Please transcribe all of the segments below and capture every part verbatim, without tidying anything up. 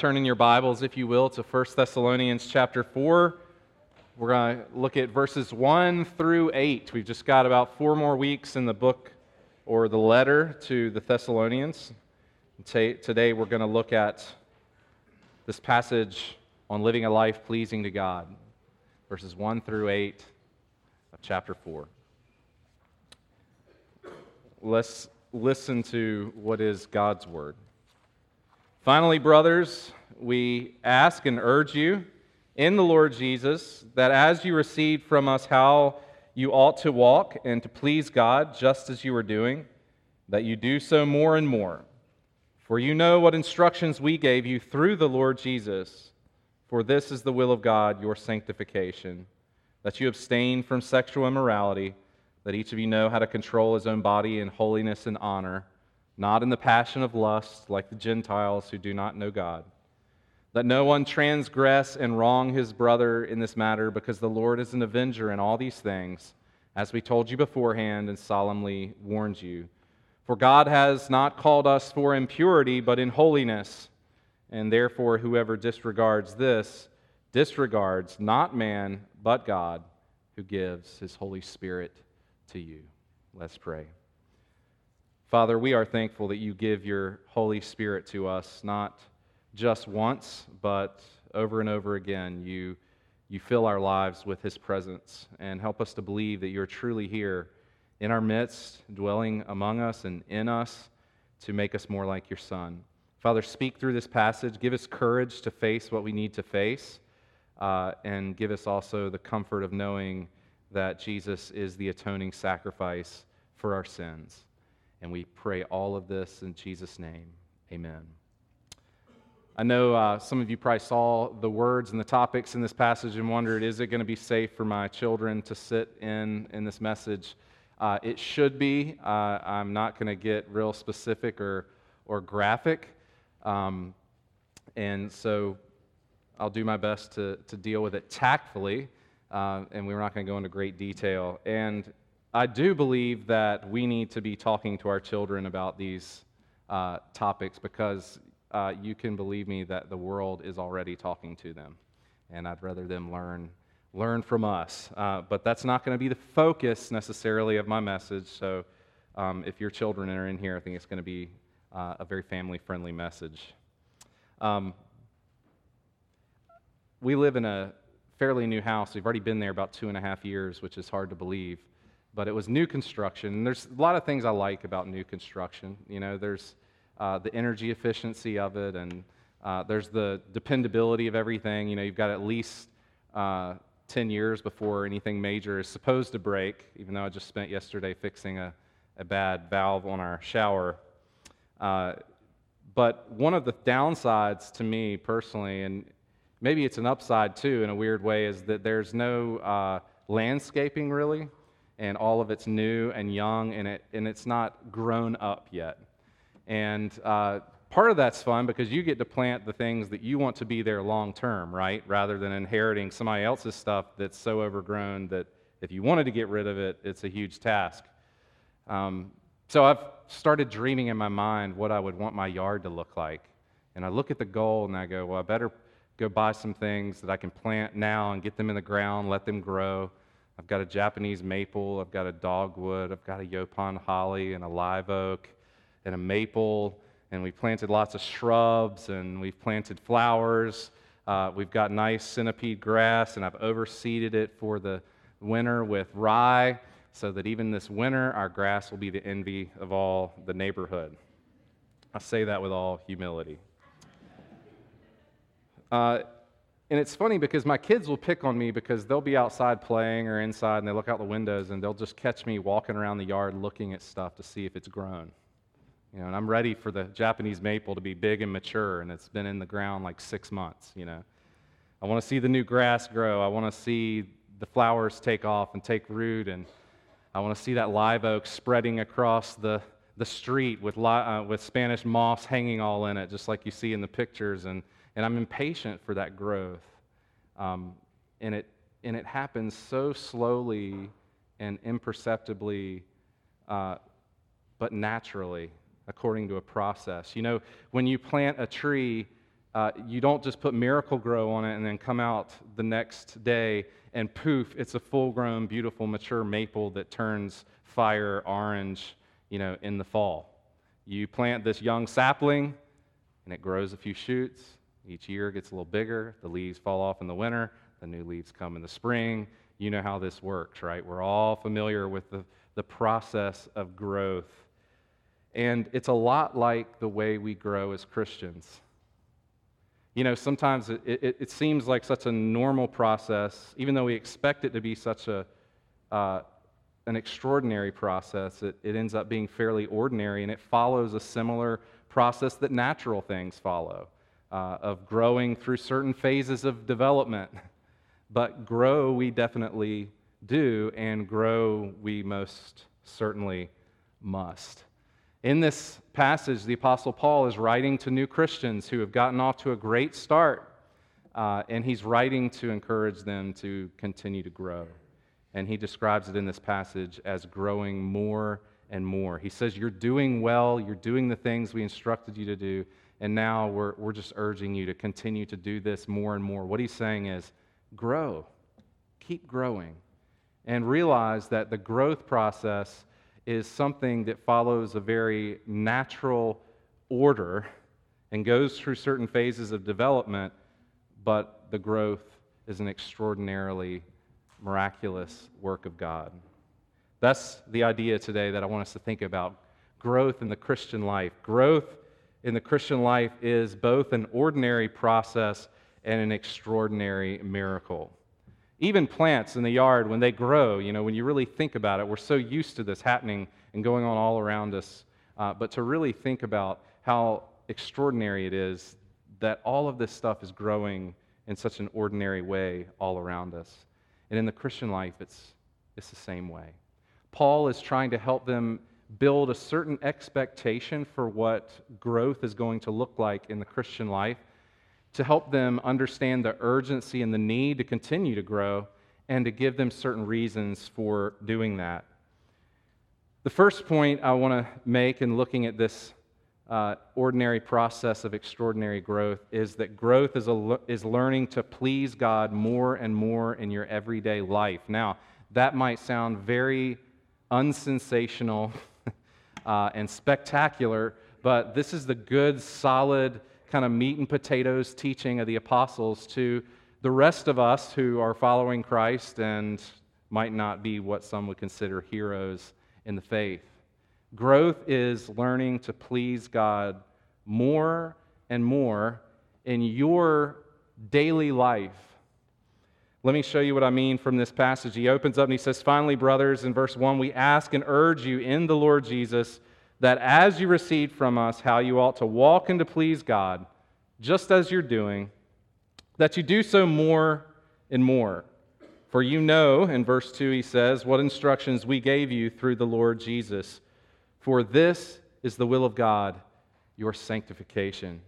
turn in your Bibles, if you will, to First Thessalonians chapter four. We're going to look at verses one through eight. We've just got about four more weeks in the book or the letter to the Thessalonians. Today we're going to look at this passage on living a life pleasing to God, verses one through eight of chapter four. Let's listen to what is God's word. Finally, brothers, we ask and urge you in the Lord Jesus that as you received from us how you ought to walk and to please God just as you are doing, that you do so more and more. For you know what instructions we gave you through the Lord Jesus. For this is the will of God, your sanctification, that you abstain from sexual immorality, that each of you know how to control his own body in holiness and honor, not in the passion of lust like the Gentiles who do not know God. Let no one transgress and wrong his brother in this matter, because the Lord is an avenger in all these things, as we told you beforehand and solemnly warned you. For God has not called us for impurity, but in holiness. And therefore whoever disregards this disregards not man, but God, who gives his Holy Spirit to you. Let's pray. Father, we are thankful that you give your Holy Spirit to us, not just once, but over and over again. You, you fill our lives with his presence and help us to believe that you're truly here in our midst, dwelling among us and in us to make us more like your Son. Father, speak through this passage. Give us courage to face what we need to face, uh, and give us also the comfort of knowing that Jesus is the atoning sacrifice for our sins. And we pray all of this in Jesus' name. Amen. I know uh, some of you probably saw the words and the topics in this passage and wondered, is it going to be safe for my children to sit in in this message? Uh, it should be. Uh, I'm not going to get real specific or, or graphic. Um, and so I'll do my best to, to deal with it tactfully, uh, and we're not going to go into great detail. And I do believe that we need to be talking to our children about these uh, topics because uh, you can believe me that the world is already talking to them, and I'd rather them learn learn from us. Uh, but that's not going to be the focus necessarily of my message, so um, if your children are in here, I think it's going to be uh, a very family-friendly message. Um, we live in a fairly new house. We've already been there about two and a half years, which is hard to believe. But it was new construction, and there's a lot of things I like about new construction. You know, there's uh, the energy efficiency of it, and uh, there's the dependability of everything. You know, you've got at least uh, ten years before anything major is supposed to break, even though I just spent yesterday fixing a, a bad valve on our shower. Uh, but one of the downsides to me personally, and maybe it's an upside too in a weird way, is that there's no uh, landscaping really. And all of it's new and young, and it and it's not grown up yet. And uh, part of that's fun because you get to plant the things that you want to be there long term, right? Rather than inheriting somebody else's stuff that's so overgrown that if you wanted to get rid of it, it's a huge task. Um, so I've started dreaming in my mind what I would want my yard to look like. And I look at the goal and I go, well, I better go buy some things that I can plant now and get them in the ground, let them grow. I've got a Japanese maple, I've got a dogwood, I've got a Yopon holly and a live oak and a maple, and we planted lots of shrubs and we've planted flowers. Uh, we've got nice centipede grass, and I've overseeded it for the winter with rye so that even this winter our grass will be the envy of all the neighborhood. I say that with all humility. Uh, And it's funny because my kids will pick on me because they'll be outside playing or inside and they look out the windows and they'll just catch me walking around the yard looking at stuff to see if it's grown. You know, and I'm ready for the Japanese maple to be big and mature, and it's been in the ground like six months, you know. I want to see the new grass grow. I want to see the flowers take off and take root, and I want to see that live oak spreading across the, the street with, li- uh, with Spanish moss hanging all in it, just like you see in the pictures, and And I'm impatient for that growth. Um, and it and it happens so slowly and imperceptibly, uh, but naturally, according to a process. You know, when you plant a tree, Uh, you don't just put Miracle-Gro on it and then come out the next day and poof, it's a full-grown, beautiful, mature maple that turns fire orange, you know, in the fall. You plant this young sapling, and it grows a few shoots. Each year it gets a little bigger. The leaves fall off in the winter. The new leaves come in the spring. You know how this works, right? We're all familiar with the, the process of growth. And it's a lot like the way we grow as Christians. You know, sometimes it, it, it seems like such a normal process, even though we expect it to be such a uh, an extraordinary process, it, it ends up being fairly ordinary, and it follows a similar process that natural things follow, uh, of growing through certain phases of development. But grow we definitely do, and grow we most certainly must. In this passage, the Apostle Paul is writing to new Christians who have gotten off to a great start, uh, and he's writing to encourage them to continue to grow. And he describes it in this passage as growing more and more. He says, you're doing well, you're doing the things we instructed you to do, and now we're, we're just urging you to continue to do this more and more. What he's saying is, grow, keep growing, and realize that the growth process is something that follows a very natural order and goes through certain phases of development, but the growth is an extraordinarily miraculous work of God. That's the idea today that I want us to think about. Growth in the Christian life. Growth in the Christian life is both an ordinary process and an extraordinary miracle. Even plants in the yard, when they grow, you know, when you really think about it, we're so used to this happening and going on all around us. Uh, but to really think about how extraordinary it is that all of this stuff is growing in such an ordinary way all around us. And in the Christian life, it's, it's the same way. Paul is trying to help them build a certain expectation for what growth is going to look like in the Christian life, to help them understand the urgency and the need to continue to grow, and to give them certain reasons for doing that. The first point I want to make in looking at this uh, ordinary process of extraordinary growth is that growth is, a, is learning to please God more and more in your everyday life. Now, that might sound very unsensational uh, and spectacular, but this is the good, solid, kind of meat and potatoes teaching of the apostles to the rest of us who are following Christ and might not be what some would consider heroes in the faith. Growth is learning to please God more and more in your daily life. Let me show you what I mean from this passage. He opens up and he says, finally, brothers, in verse one, we ask and urge you in the Lord Jesus that as you received from us how you ought to walk and to please God, just as you're doing, that you do so more and more. For you know, in verse two he says, what instructions we gave you through the Lord Jesus. For this is the will of God, your sanctification.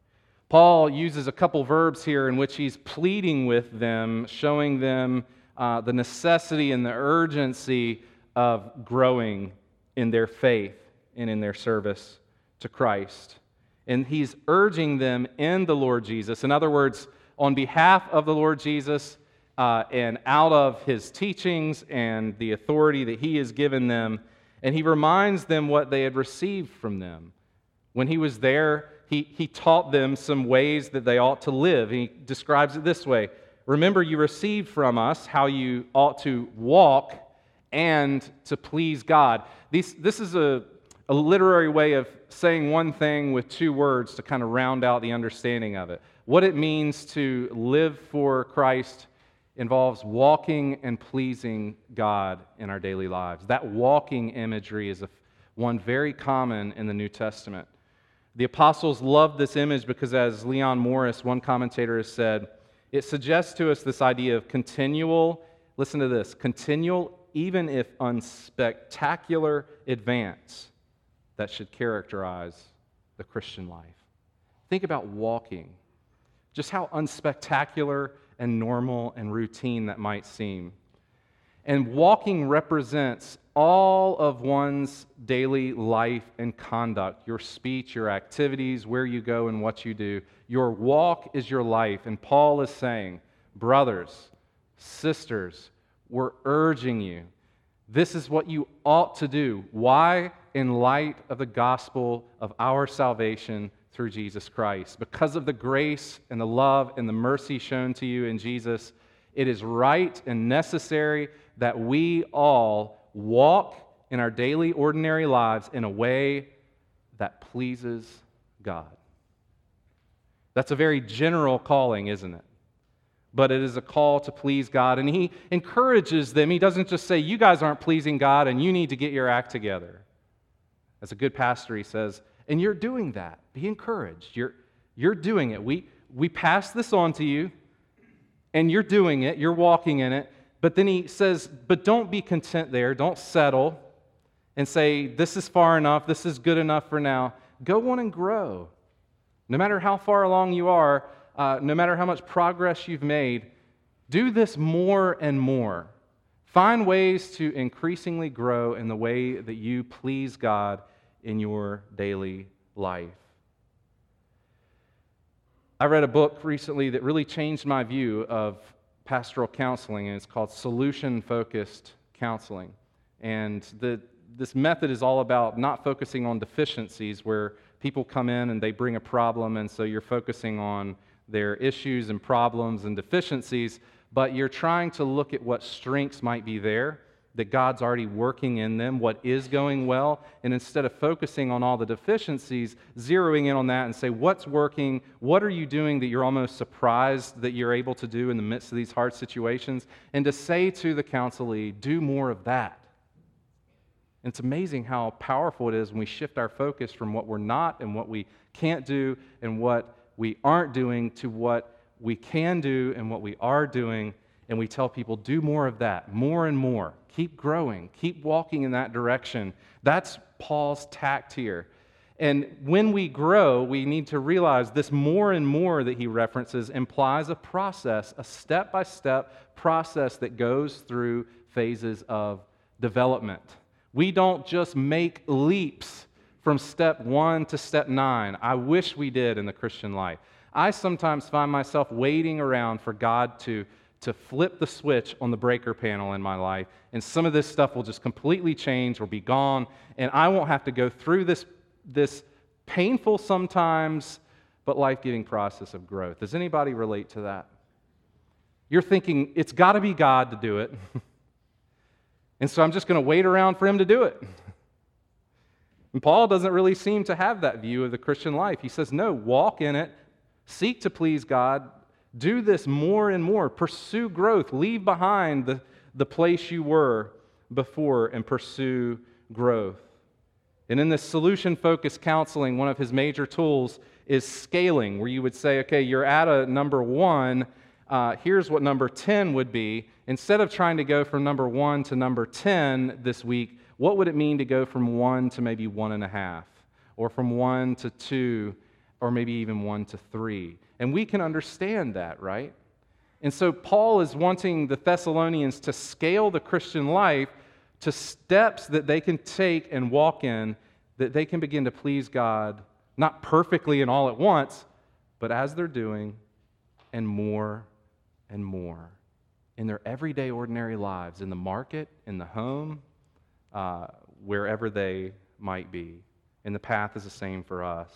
Paul uses a couple verbs here in which he's pleading with them, showing them uh, the necessity and the urgency of growing in their faith and in their service to Christ. And he's urging them in the Lord Jesus. In other words, on behalf of the Lord Jesus uh, and out of his teachings and the authority that he has given them, and he reminds them what they had received from them. When he was there, he, he taught them some ways that they ought to live. He describes it this way. Remember, you received from us how you ought to walk and to please God. These, this is a, a literary way of saying one thing with two words to kind of round out the understanding of it. What it means to live for Christ involves walking and pleasing God in our daily lives. That walking imagery is a, one very common in the New Testament. The apostles loved this image because, as Leon Morris, one commentator, has said, it suggests to us this idea of continual, listen to this, continual, even if unspectacular advance that should characterize the Christian life. Think about walking, just how unspectacular and normal and routine that might seem. And walking represents all of one's daily life and conduct, your speech, your activities, where you go and what you do. Your walk is your life. And Paul is saying, brothers, sisters, we're urging you. This is what you ought to do. Why? In light of the gospel of our salvation through Jesus Christ. Because of the grace and the love and the mercy shown to you in Jesus, it is right and necessary that we all walk in our daily, ordinary lives in a way that pleases God. That's a very general calling, isn't it? But it is a call to please God. And he encourages them. He doesn't just say, you guys aren't pleasing God and you need to get your act together. As a good pastor, he says, and you're doing that. Be encouraged. You're, you're doing it. We, we pass this on to you, and you're doing it. You're walking in it. But then he says, but don't be content there. Don't settle and say, this is far enough. This is good enough for now. Go on and grow. No matter how far along you are, uh, no matter how much progress you've made, do this more and more. Find ways to increasingly grow in the way that you please God in your daily life. I read a book recently that really changed my view of pastoral counseling, and it's called Solution-Focused Counseling. And the, this method is all about not focusing on deficiencies where people come in and they bring a problem, and so you're focusing on their issues and problems and deficiencies, but you're trying to look at what strengths might be there, that God's already working in them, what is going well, and instead of focusing on all the deficiencies, zeroing in on that and say, what's working, what are you doing that you're almost surprised that you're able to do in the midst of these hard situations, and to say to the counselee, do more of that. And it's amazing how powerful it is when we shift our focus from what we're not and what we can't do and what we aren't doing to what we can do and what we are doing, and we tell people, do more of that, more and more. Keep growing. Keep walking in that direction. That's Paul's tact here. And when we grow, we need to realize this more and more that he references implies a process, a step-by-step process that goes through phases of development. We don't just make leaps from step one to step nine. I wish we did in the Christian life. I sometimes find myself waiting around for God to to flip the switch on the breaker panel in my life, and some of this stuff will just completely change or be gone, and I won't have to go through this, this painful sometimes, but life-giving process of growth. Does anybody relate to that? You're thinking, it's got to be God to do it, and so I'm just going to wait around for Him to do it. And Paul doesn't really seem to have that view of the Christian life. He says, no, walk in it, seek to please God, do this more and more. Pursue growth. Leave behind the, the place you were before and pursue growth. And in this solution-focused counseling, one of his major tools is scaling, where you would say, okay, you're at a number one, uh, here's what number ten would be. Instead of trying to go from number one to number ten this week, what would it mean to go from one to maybe one and a half? Or from one to two, or maybe even one to three? And we can understand that, right? And so Paul is wanting the Thessalonians to scale the Christian life to steps that they can take and walk in, that they can begin to please God, not perfectly and all at once, but as they're doing, and more and more in their everyday, ordinary lives, in the market, in the home, uh, wherever they might be. And the path is the same for us.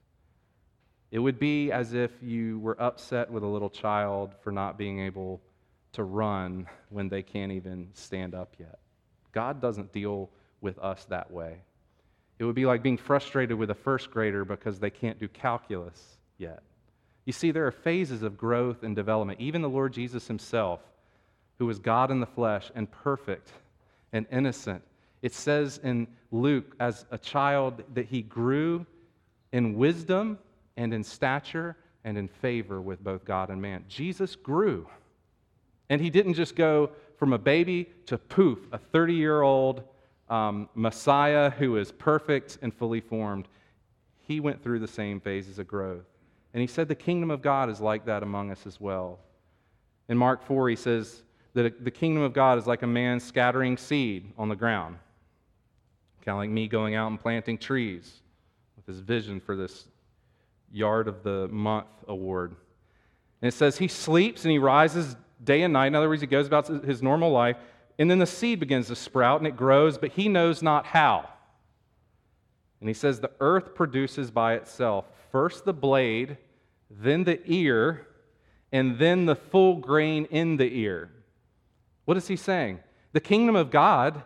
It would be as if you were upset with a little child for not being able to run when they can't even stand up yet. God doesn't deal with us that way. It would be like being frustrated with a first grader because they can't do calculus yet. You see, there are phases of growth and development. Even the Lord Jesus himself, who was God in the flesh and perfect and innocent, it says in Luke, as a child, that he grew in wisdom and in stature and in favor with both God and man. Jesus grew. And he didn't just go from a baby to poof, a thirty-year-old um, Messiah who is perfect and fully formed. He went through the same phases of growth. And he said the kingdom of God is like that among us as well. In Mark four, he says that the kingdom of God is like a man scattering seed on the ground. Kind of like me going out and planting trees with his vision for this Yard of the Month award. And it says he sleeps and he rises day and night. In other words, he goes about his normal life. And then the seed begins to sprout and it grows, but he knows not how. And he says the earth produces by itself first the blade, then the ear, and then the full grain in the ear. What is he saying? The kingdom of God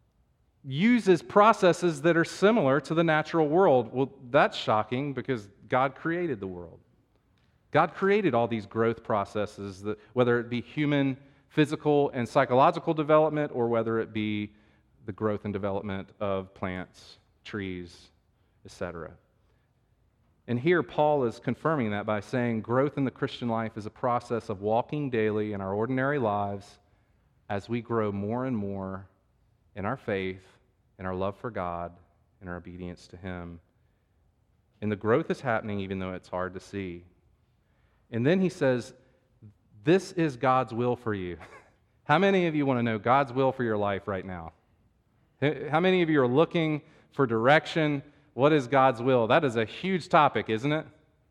uses processes that are similar to the natural world. Well, that's shocking because God created the world. God created all these growth processes, that, whether it be human, physical, and psychological development, or whether it be the growth and development of plants, trees, et cetera. And here Paul is confirming that by saying growth in the Christian life is a process of walking daily in our ordinary lives as we grow more and more in our faith, in our love for God, in our obedience to Him. And the growth is happening even though it's hard to see. And then he says, this is God's will for you. How many of you want to know God's will for your life right now? How many of you are looking for direction? What is God's will? That is a huge topic, isn't it?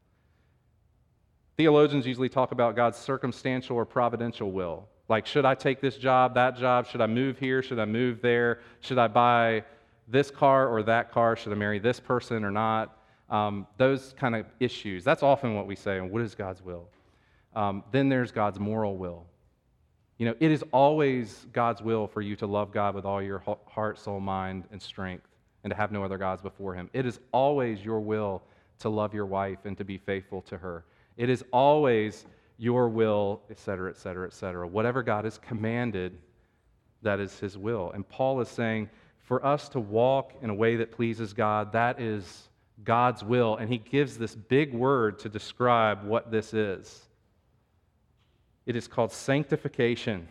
Theologians usually talk about God's circumstantial or providential will. Like, should I take this job, that job? Should I move here? Should I move there? Should I buy this car or that car? Should I marry this person or not? Um, those kind of issues. That's often what we say, and what is God's will? Um, then there's God's moral will. You know, it is always God's will for you to love God with all your heart, soul, mind, and strength, and to have no other gods before Him. It is always your will to love your wife and to be faithful to her. It is always your will, et cetera, et cetera, et cetera. Whatever God has commanded, that is His will. And Paul is saying, for us to walk in a way that pleases God, that is God's will. And he gives this big word to describe what this is. It is called sanctification.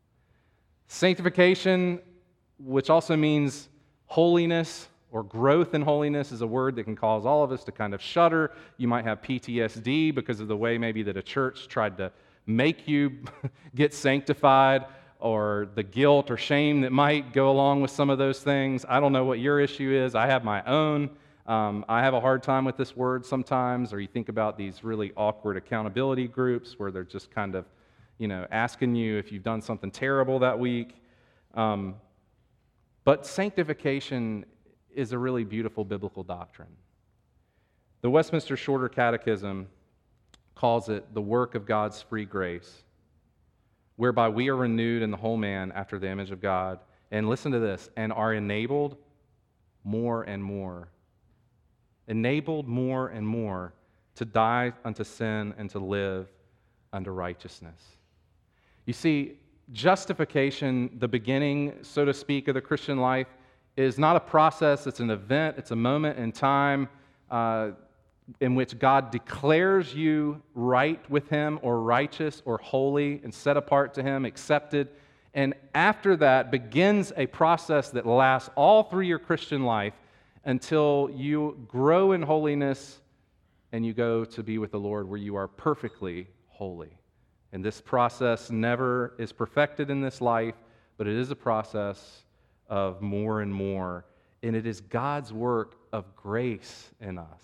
Sanctification, which also means holiness or growth in holiness, is a word that can cause all of us to kind of shudder. You might have P T S D because of the way maybe that a church tried to make you get sanctified, or the guilt or shame that might go along with some of those things. I don't know what your issue is. I have my own. Um, I have a hard time with this word sometimes, or you think about these really awkward accountability groups where they're just kind of, you know, asking you if you've done something terrible that week. Um, but sanctification is a really beautiful biblical doctrine. The Westminster Shorter Catechism calls it the work of God's free grace, whereby we are renewed in the whole man after the image of God. And listen to this, and are enabled more and more enabled more and more to die unto sin and to live unto righteousness. You see, justification, the beginning, so to speak, of the Christian life, is not a process, it's an event, it's a moment in time uh, in which God declares you right with Him, or righteous, or holy, and set apart to Him, accepted. And after that begins a process that lasts all through your Christian life, until you grow in holiness and you go to be with the Lord where you are perfectly holy. And this process never is perfected in this life, but it is a process of more and more. And it is God's work of grace in us.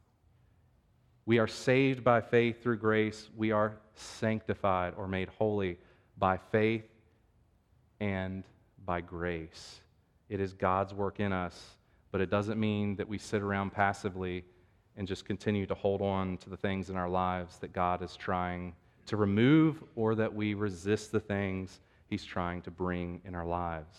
We are saved by faith through grace. We are sanctified or made holy by faith and by grace. It is God's work in us. But it doesn't mean that we sit around passively and just continue to hold on to the things in our lives that God is trying to remove, or that we resist the things He's trying to bring in our lives.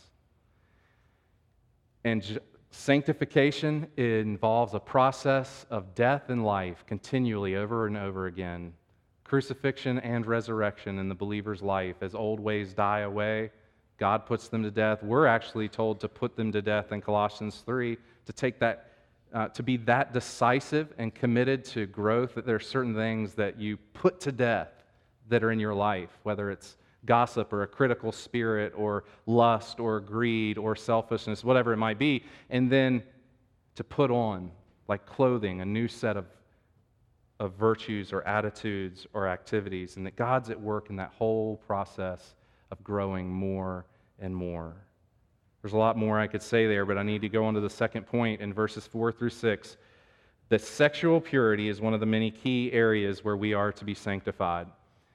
And j- sanctification involves a process of death and life continually over and over again. Crucifixion and resurrection in the believer's life. As old ways die away, God puts them to death. We're actually told to put them to death in Colossians three, to take that, uh, to be that decisive and committed to growth, that there are certain things that you put to death that are in your life, whether it's gossip or a critical spirit or lust or greed or selfishness, whatever it might be, and then to put on, like clothing, a new set of, of virtues or attitudes or activities, and that God's at work in that whole process of growing more and more. There's a lot more I could say there, but I need to go on to the second point in verses four through six. That sexual purity is one of the many key areas where we are to be sanctified.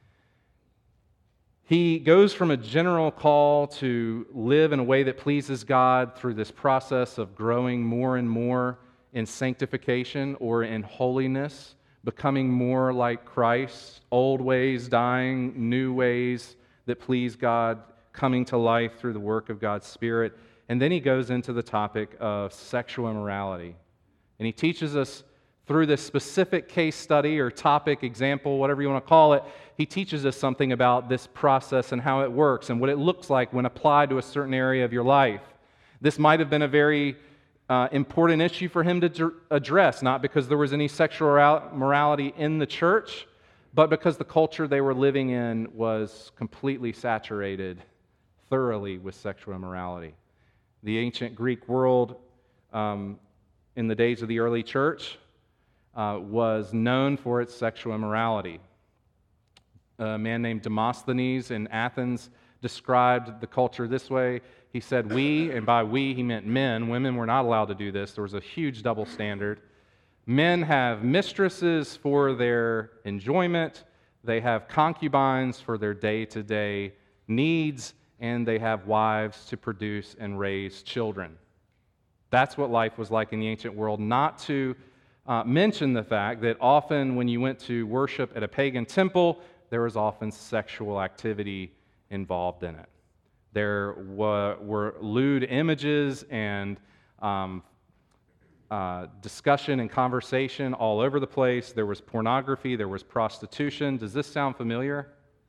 He goes from a general call to live in a way that pleases God through this process of growing more and more in sanctification or in holiness, becoming more like Christ, old ways dying, new ways that please God, coming to life through the work of God's Spirit. And then he goes into the topic of sexual immorality. And he teaches us through this specific case study or topic, example, whatever you want to call it, he teaches us something about this process and how it works and what it looks like when applied to a certain area of your life. This might have been a very uh, important issue for him to d- address, not because there was any sexual morality in the church, but because the culture they were living in was completely saturated thoroughly with sexual immorality. The ancient Greek world um, in the days of the early church uh, was known for its sexual immorality. A man named Demosthenes in Athens described the culture this way. He said, we, and by we he meant men, women were not allowed to do this. There was a huge double standard. Men have mistresses for their enjoyment, they have concubines for their day-to-day needs, and they have wives to produce and raise children. That's what life was like in the ancient world, not to uh, mention the fact that often when you went to worship at a pagan temple, there was often sexual activity involved in it. There were, were lewd images and um, uh, discussion and conversation all over the place. There was pornography, there was prostitution. Does this sound familiar?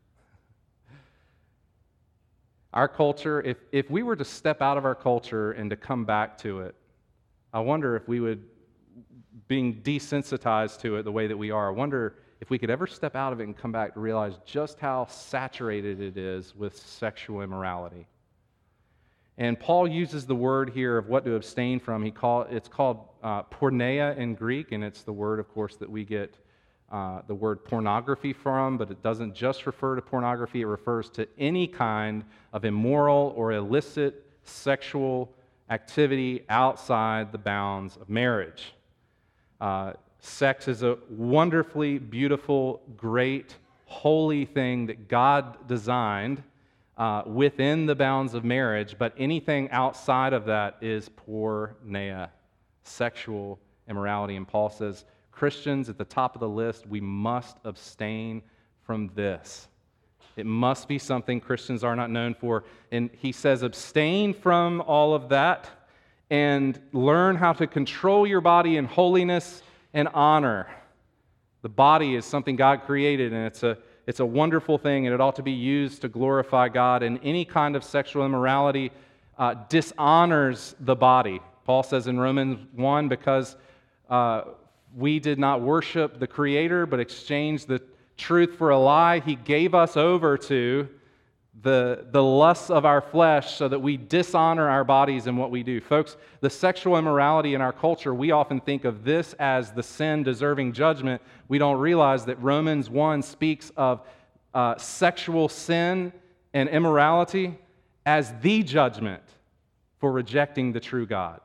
Our culture, if, if we were to step out of our culture and to come back to it, I wonder if we would, being desensitized to it the way that we are, I wonder if we could ever step out of it and come back to realize just how saturated it is with sexual immorality. And Paul uses the word here of what to abstain from. He call, it's called uh, porneia in Greek, and it's the word, of course, that we get uh, the word pornography from, but it doesn't just refer to pornography. It refers to any kind of immoral or illicit sexual activity outside the bounds of marriage. Uh, sex is a wonderfully beautiful, great, holy thing that God designed uh, within the bounds of marriage, but anything outside of that is porneia, sexual immorality. And Paul says, Christians, at the top of the list, we must abstain from this. It must be something Christians are not known for. And he says, abstain from all of that and learn how to control your body in holiness and honor. The body is something God created, and it's a, it's a wonderful thing, and it ought to be used to glorify God. And any kind of sexual immorality uh, dishonors the body. Paul says in Romans one, because uh, we did not worship the Creator, but exchanged the truth for a lie, He gave us over to the, the lusts of our flesh so that we dishonor our bodies in what we do. Folks, the sexual immorality in our culture, we often think of this as the sin deserving judgment. We don't realize that Romans one speaks of uh, sexual sin and immorality as the judgment for rejecting the true God.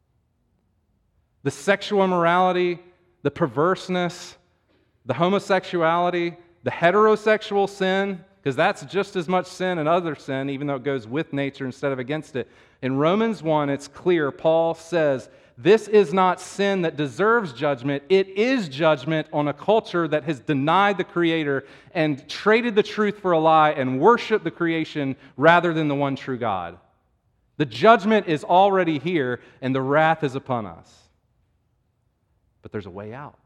The sexual immorality, the perverseness, the homosexuality, the heterosexual sin, because that's just as much sin and other sin, even though it goes with nature instead of against it. In Romans one, it's clear, Paul says, this is not sin that deserves judgment. It is judgment on a culture that has denied the Creator and traded the truth for a lie and worshiped the creation rather than the one true God. The judgment is already here, and the wrath is upon us. But there's a way out.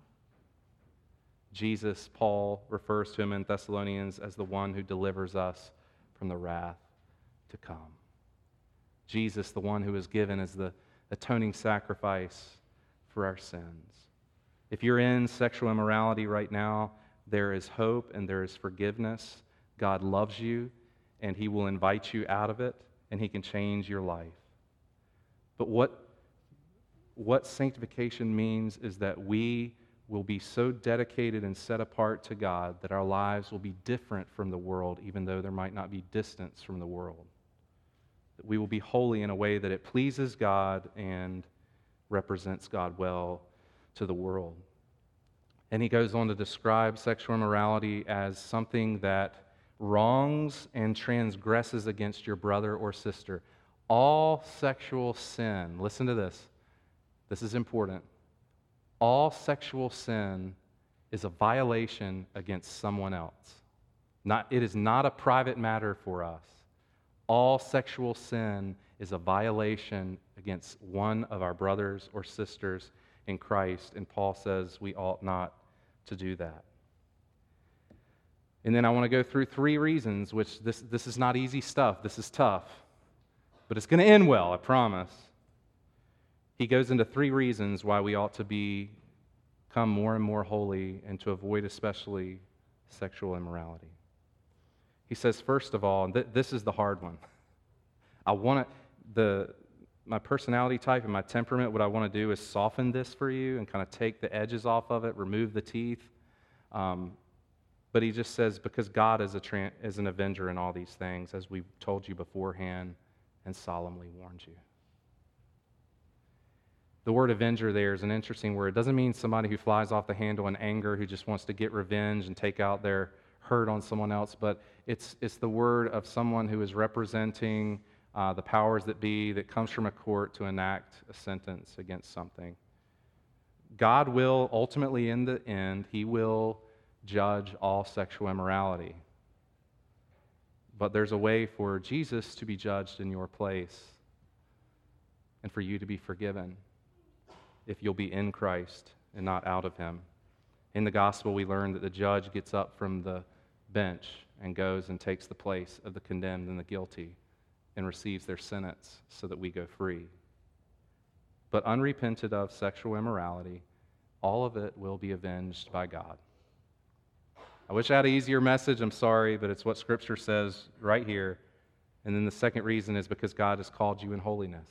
Jesus, Paul refers to him in Thessalonians as the one who delivers us from the wrath to come. Jesus, the one who is given as the atoning sacrifice for our sins. If you're in sexual immorality right now, there is hope and there is forgiveness. God loves you, and He will invite you out of it, and He can change your life. But what, what sanctification means is that we will be so dedicated and set apart to God that our lives will be different from the world, even though there might not be distance from the world. that we will be holy in a way that it pleases God and represents God well to the world. And he goes on to describe sexual immorality as something that wrongs and transgresses against your brother or sister. All sexual sin, listen to this, this is important. All sexual sin is a violation against someone else. Not, it is not a private matter for us. All sexual sin is a violation against one of our brothers or sisters in Christ, and Paul says we ought not to do that. And then I want to go through three reasons, which this, this is not easy stuff. This is tough, but it's going to end well, I promise. He goes into three reasons why we ought to be, become more and more holy and to avoid especially sexual immorality. He says, first of all, and th- this is the hard one. I want to, the my personality type and my temperament, what I want to do is soften this for you and kind of take the edges off of it, remove the teeth. Um, but he just says, because God is a tra- is an avenger in all these things, as we told you beforehand and solemnly warned you. The word avenger there is an interesting word. It doesn't mean somebody who flies off the handle in anger, who just wants to get revenge and take out their hurt on someone else, but it's it's the word of someone who is representing uh, the powers that be, that comes from a court to enact a sentence against something. God will ultimately, in the end, he will judge all sexual immorality. But there's a way for Jesus to be judged in your place and for you to be forgiven if you'll be in Christ and not out of him. In the gospel, we learn that the judge gets up from the bench and goes and takes the place of the condemned and the guilty and receives their sentence so that we go free. But unrepented of sexual immorality, all of it will be avenged by God. I wish I had an easier message, I'm sorry, but it's what Scripture says right here. And then the second reason is because God has called you in holiness.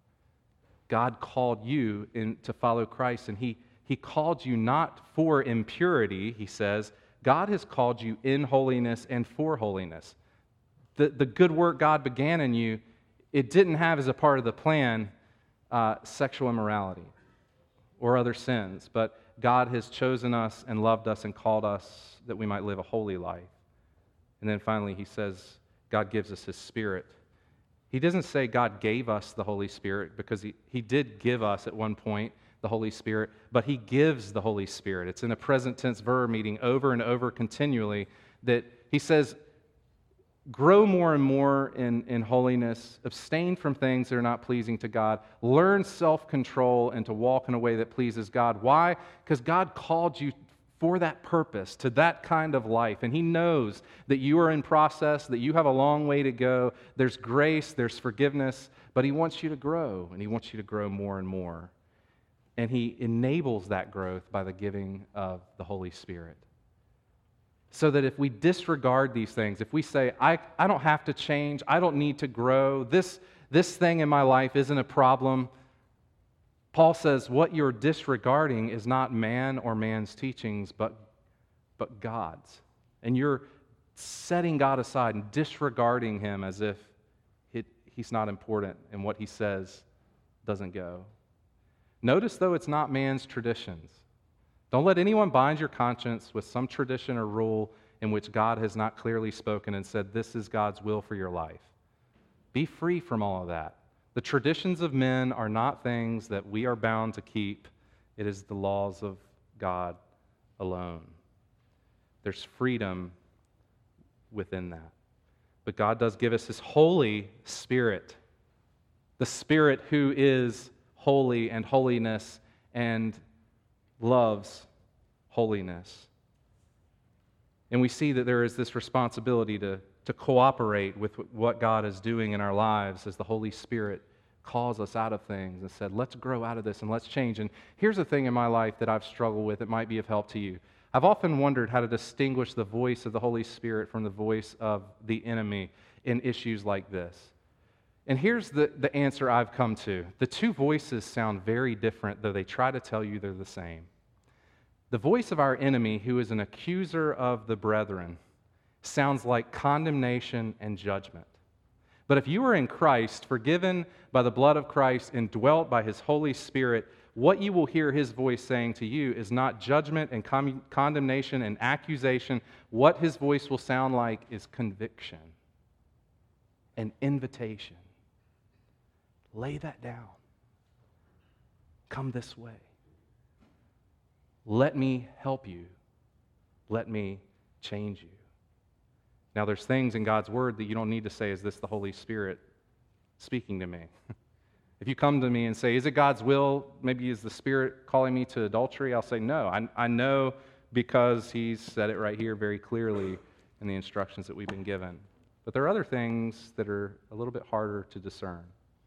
God called you in to follow Christ, and he, he called you not for impurity, he says. God has called you in holiness and for holiness. The, the good work God began in you, it didn't have as a part of the plan uh, sexual immorality or other sins, but God has chosen us and loved us and called us that we might live a holy life. And then finally, he says God gives us his Spirit. He doesn't say God gave us the Holy Spirit, because he, he did give us at one point the Holy Spirit, but he gives the Holy Spirit. It's in a present tense verb, meaning over and over continually, that he says, grow more and more in, in holiness, abstain from things that are not pleasing to God, learn self-control and to walk in a way that pleases God. Why? Because God called you for that purpose, to that kind of life. And he knows that you are in process, that you have a long way to go. There's grace, there's forgiveness, but he wants you to grow, and he wants you to grow more and more. And he enables that growth by the giving of the Holy Spirit. So that if we disregard these things, if we say, I, I don't have to change, I don't need to grow, this, this thing in my life isn't a problem, Paul says what you're disregarding is not man or man's teachings, but, but God's. And you're setting God aside and disregarding him as if it, he's not important and what he says doesn't go. Notice, though, it's not man's traditions. Don't let anyone bind your conscience with some tradition or rule in which God has not clearly spoken and said, this is God's will for your life. Be free from all of that. The traditions of men are not things that we are bound to keep. It is the laws of God alone. There's freedom within that. But God does give us his Holy Spirit, the Spirit who is holy and holiness and loves holiness. And we see that there is this responsibility to, to cooperate with what God is doing in our lives as the Holy Spirit calls us out of things and said, let's grow out of this and let's change. And here's a thing in my life that I've struggled with that might be of help to you. I've often wondered how to distinguish the voice of the Holy Spirit from the voice of the enemy in issues like this. And here's the, the answer I've come to. The two voices sound very different, though they try to tell you they're the same. The voice of our enemy, who is an accuser of the brethren, sounds like condemnation and judgment. But if you are in Christ, forgiven by the blood of Christ and dwelt by his Holy Spirit, what you will hear his voice saying to you is not judgment and con- condemnation and accusation. What his voice will sound like is conviction and invitation. Lay that down. Come this way. Let me help you. Let me change you. Now, there's things in God's word that you don't need to say, is this the Holy Spirit speaking to me? If you come to me and say, is it God's will? Maybe is the Spirit calling me to adultery? I'll say, no. I, I know because he's said it right here very clearly in the instructions that we've been given. But there are other things that are a little bit harder to discern.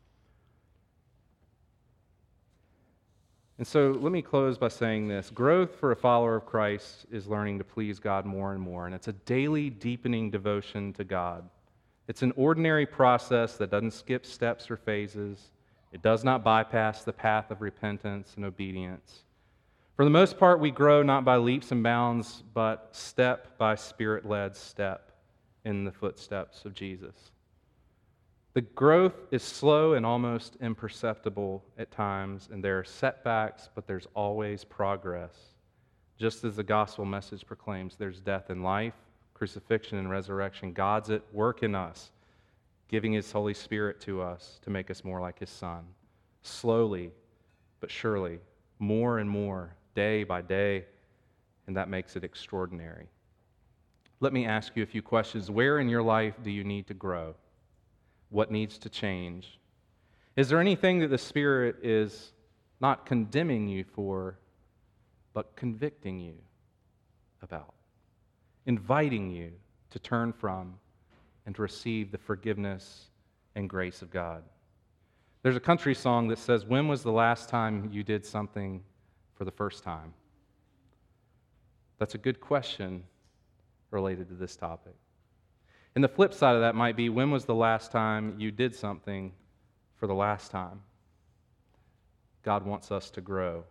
And so let me close by saying this. Growth for a follower of Christ is learning to please God more and more, and it's a daily deepening devotion to God. It's an ordinary process that doesn't skip steps or phases. It does not bypass the path of repentance and obedience. For the most part, we grow not by leaps and bounds, but step by Spirit-led step in the footsteps of Jesus. The growth is slow and almost imperceptible at times, and there are setbacks, but there's always progress. Just as the gospel message proclaims, there's death and life, crucifixion and resurrection. God's at work in us, giving his Holy Spirit to us to make us more like his Son. Slowly, but surely, more and more, day by day, and that makes it extraordinary. Let me ask you a few questions. Where in your life do you need to grow? What needs to change? Is there anything that the Spirit is not condemning you for, but convicting you about? Inviting you to turn from and to receive the forgiveness and grace of God. There's a country song that says, when was the last time you did something for the first time? That's a good question related to this topic. And the flip side of that might be, when was the last time you did something for the last time? God wants us to grow.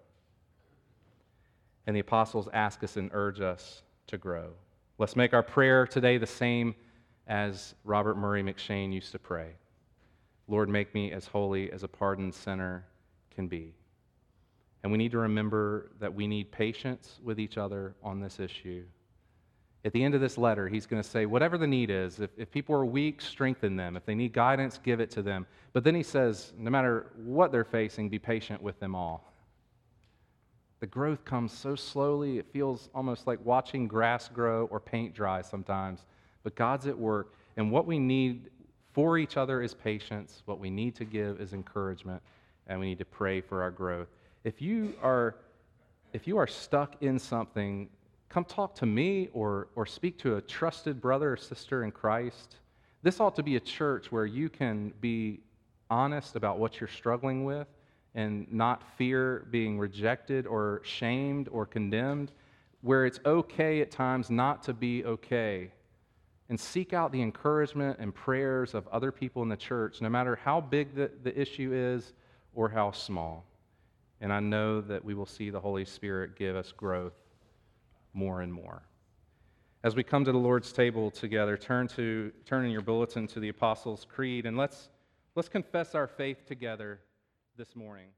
And the apostles ask us and urge us to grow. Let's make our prayer today the same as Robert Murray McShane used to pray. Lord, make me as holy as a pardoned sinner can be. And we need to remember that we need patience with each other on this issue. At the end of this letter, he's going to say, whatever the need is, if, if people are weak, strengthen them. If they need guidance, give it to them. But then he says, no matter what they're facing, be patient with them all. The growth comes so slowly, it feels almost like watching grass grow or paint dry sometimes. But God's at work, and what we need for each other is patience. What we need to give is encouragement, and we need to pray for our growth. If you are, if you are stuck in something, come talk to me or, or speak to a trusted brother or sister in Christ. This ought to be a church where you can be honest about what you're struggling with and not fear being rejected or shamed or condemned, where it's okay at times not to be okay, and seek out the encouragement and prayers of other people in the church, no matter how big the, the issue is or how small. And I know that we will see the Holy Spirit give us growth more and more. As we come to the Lord's table together, turn to turn in your bulletin to the Apostles' Creed, and let's let's confess our faith together this morning.